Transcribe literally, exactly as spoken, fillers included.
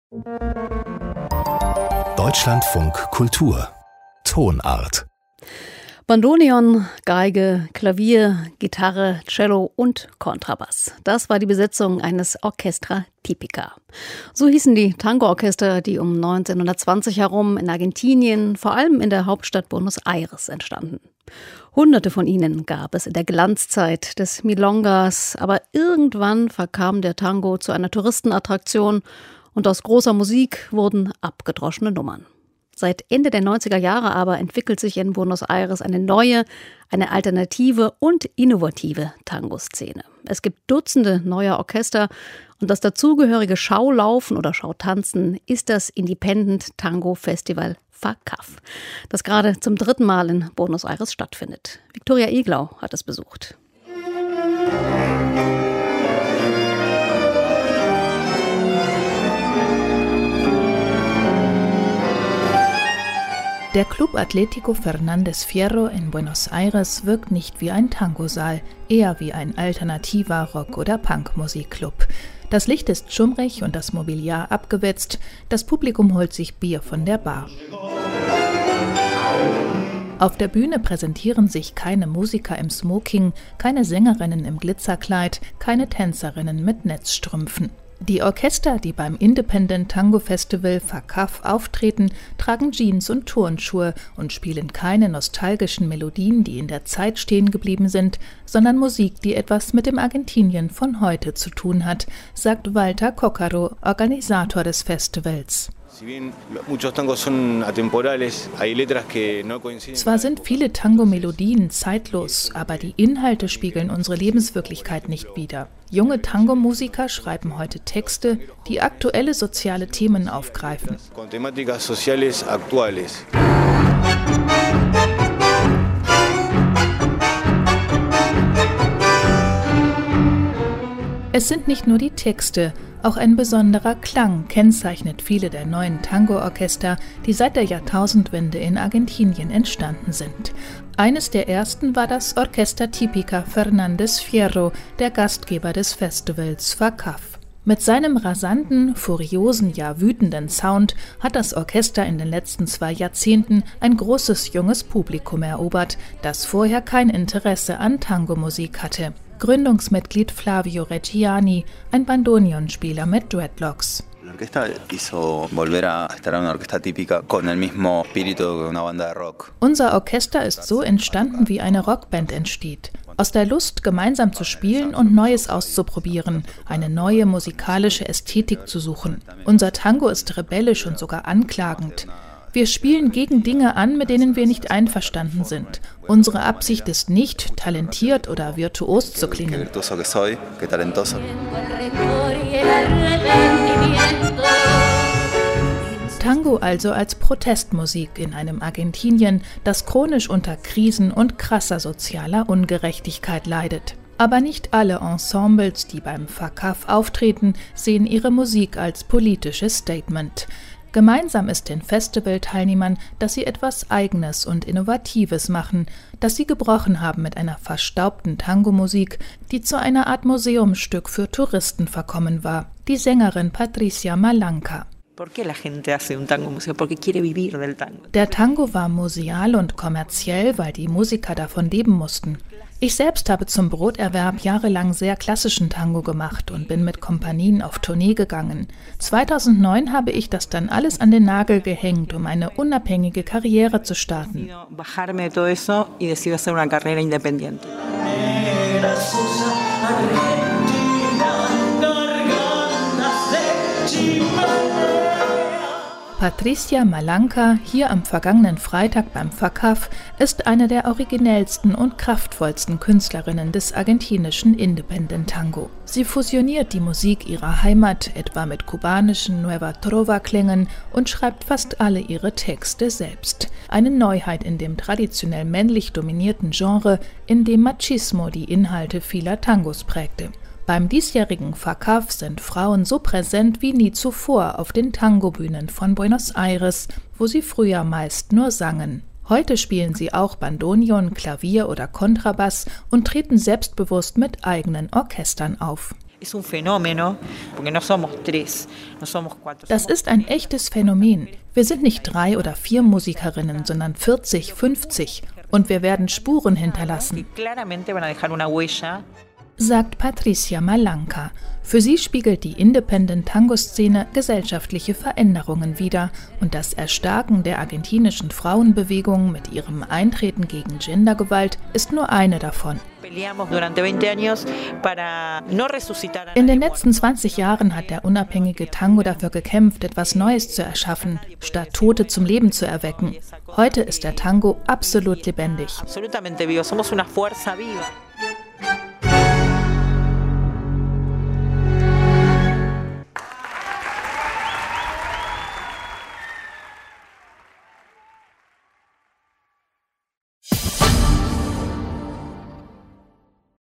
Deutschlandfunk Kultur Tonart. Bandoneon, Geige, Klavier, Gitarre, Cello und Kontrabass. Das war die Besetzung eines Orchestra Típica. So hießen die Tango-Orchester, die um neunzehnhundertzwanzig herum in Argentinien, vor allem in der Hauptstadt Buenos Aires, entstanden. Hunderte von ihnen gab es in der Glanzzeit des Milongas, aber irgendwann verkam der Tango zu einer Touristenattraktion und aus großer Musik wurden abgedroschene Nummern. Seit Ende der neunziger Jahre aber entwickelt sich in Buenos Aires eine neue, eine alternative und innovative Tango-Szene. Es gibt Dutzende neuer Orchester und das dazugehörige Schaulaufen oder Schautanzen ist das Independent Tango Festival FACAF, das gerade zum dritten Mal in Buenos Aires stattfindet. Viktoria Eglau hat es besucht. Der Club Atlético Fernández Fierro in Buenos Aires wirkt nicht wie ein Tangosaal, eher wie ein alternativer Rock- oder Punkmusikclub. Das Licht ist schummrig und das Mobiliar abgewetzt, das Publikum holt sich Bier von der Bar. Auf der Bühne präsentieren sich keine Musiker im Smoking, keine Sängerinnen im Glitzerkleid, keine Tänzerinnen mit Netzstrümpfen. Die Orchester, die beim Independent Tango Festival FACAF auftreten, tragen Jeans und Turnschuhe und spielen keine nostalgischen Melodien, die in der Zeit stehen geblieben sind, sondern Musik, die etwas mit dem Argentinien von heute zu tun hat, sagt Walter Coccaro, Organisator des Festivals. Zwar sind viele Tango-Melodien zeitlos, aber die Inhalte spiegeln unsere Lebenswirklichkeit nicht wider. Junge Tango-Musiker schreiben heute Texte, die aktuelle soziale Themen aufgreifen. Es sind nicht nur die Texte, auch ein besonderer Klang kennzeichnet viele der neuen Tango-Orchester, die seit der Jahrtausendwende in Argentinien entstanden sind. Eines der ersten war das Orquesta Típica Fernández Fierro, der Gastgeber des Festivals FACAF. Mit seinem rasanten, furiosen, ja wütenden Sound hat das Orchester in den letzten zwei Jahrzehnten ein großes junges Publikum erobert, das vorher kein Interesse an Tango-Musik hatte. Gründungsmitglied Flavio Reggiani, ein Bandoneonspieler mit Dreadlocks. Unser Orchester ist so entstanden, wie eine Rockband entsteht. Aus der Lust, gemeinsam zu spielen und Neues auszuprobieren, eine neue musikalische Ästhetik zu suchen. Unser Tango ist rebellisch und sogar anklagend. Wir spielen gegen Dinge an, mit denen wir nicht einverstanden sind. Unsere Absicht ist nicht, talentiert oder virtuos zu klingen. Tango also als Protestmusik in einem Argentinien, das chronisch unter Krisen und krasser sozialer Ungerechtigkeit leidet. Aber nicht alle Ensembles, die beim FACAF auftreten, sehen ihre Musik als politisches Statement. Gemeinsam ist den Festivalteilnehmern, dass sie etwas Eigenes und Innovatives machen, dass sie gebrochen haben mit einer verstaubten Tango-Musik, die zu einer Art Museumsstück für Touristen verkommen war. Die Sängerin Patricia Malanca. Der Tango war museal und kommerziell, weil die Musiker davon leben mussten. Ich selbst habe zum Broterwerb jahrelang sehr klassischen Tango gemacht und bin mit Kompanien auf Tournee gegangen. zweitausendneun habe ich das dann alles an den Nagel gehängt, um eine unabhängige Karriere zu starten. Patricia Malanca, hier am vergangenen Freitag beim FACAF, ist eine der originellsten und kraftvollsten Künstlerinnen des argentinischen Independent Tango. Sie fusioniert die Musik ihrer Heimat etwa mit kubanischen Nueva Trova-Klängen und schreibt fast alle ihre Texte selbst. Eine Neuheit in dem traditionell männlich dominierten Genre, in dem Machismo die Inhalte vieler Tangos prägte. Beim diesjährigen FACAF sind Frauen so präsent wie nie zuvor auf den Tangobühnen von Buenos Aires, wo sie früher meist nur sangen. Heute spielen sie auch Bandoneon, Klavier oder Kontrabass und treten selbstbewusst mit eigenen Orchestern auf. Das ist ein echtes Phänomen. Wir sind nicht drei oder vier Musikerinnen, sondern vierzig, fünfzig. Und wir werden Spuren hinterlassen, sagt Patricia Malanca. Für sie spiegelt die Independent-Tango-Szene gesellschaftliche Veränderungen wider und das Erstarken der argentinischen Frauenbewegung mit ihrem Eintreten gegen Gendergewalt ist nur eine davon. In den letzten zwanzig Jahren hat der unabhängige Tango dafür gekämpft, etwas Neues zu erschaffen, statt Tote zum Leben zu erwecken. Heute ist der Tango absolut lebendig.